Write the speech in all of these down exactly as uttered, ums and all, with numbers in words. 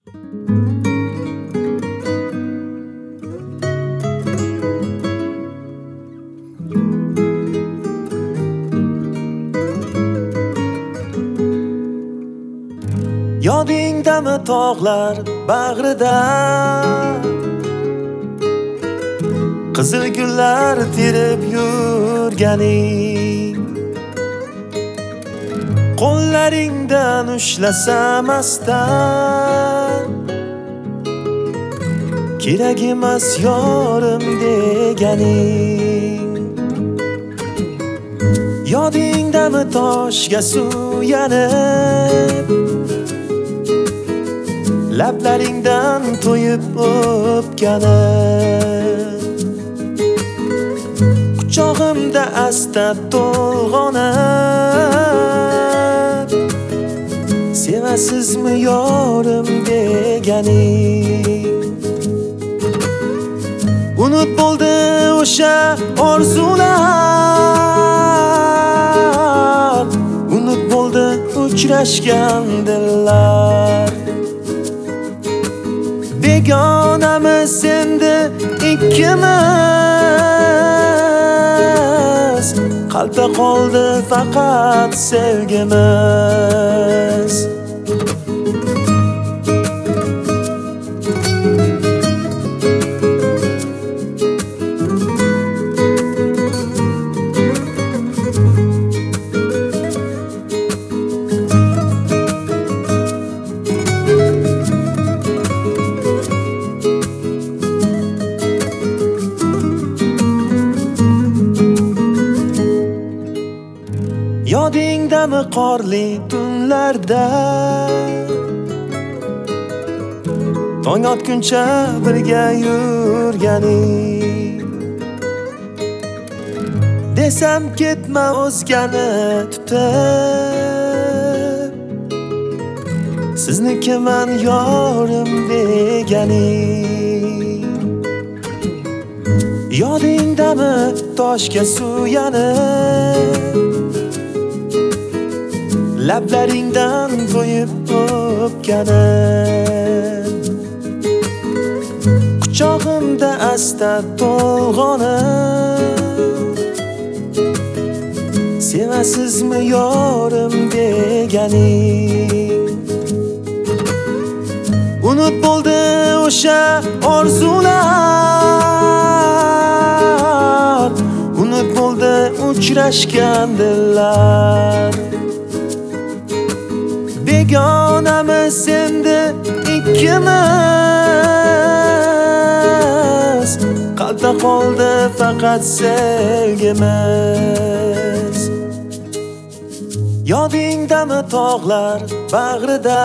Yodingdami tog'lar bag'rida qizil gullar terib yurganing, qo'llaringdan ushlasam astan, kerak emas yorim deganing. Yodingdami toshga suyanib, lablaringdan to'yib o'pganim, quchog'imda asta to'lg'onib, sevasizmi yorim deganing. Unut bo'ldi o'sha orzular, unut bo'ldi uchrashgan dillar. Begonamiz endi ikkimiz, qalbda qoldi faqat sevgimiz. Yodingdami qorli tunlarda, tong otguncha birga yurganing, desam ketma o'zgani tutib, siznikiman yorim deganing. Yodingdami toshga suyanib, lablaringdan to'yib o'pganim, quchog'imda asta to'lg'onib, sevasizmi yorim deganing. Unut bo'ldi o'sha orzular, unut bo'ldi uchrashgan dillar. Begonamiz endi ikkimiz, qalbda qoldi faqat sevgimiz. Yodingdami tog'lar bag'rida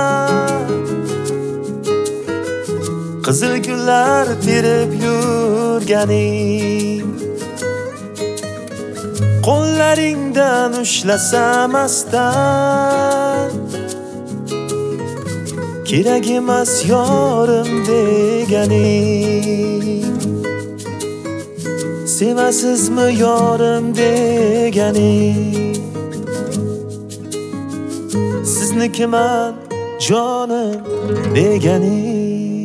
qizil gullar terib yurganing, qo'llaringdan ushlasam astan, kerak emas yorim deganing. Sevasizmi yorim deganing. Siznikiman jonim deganing.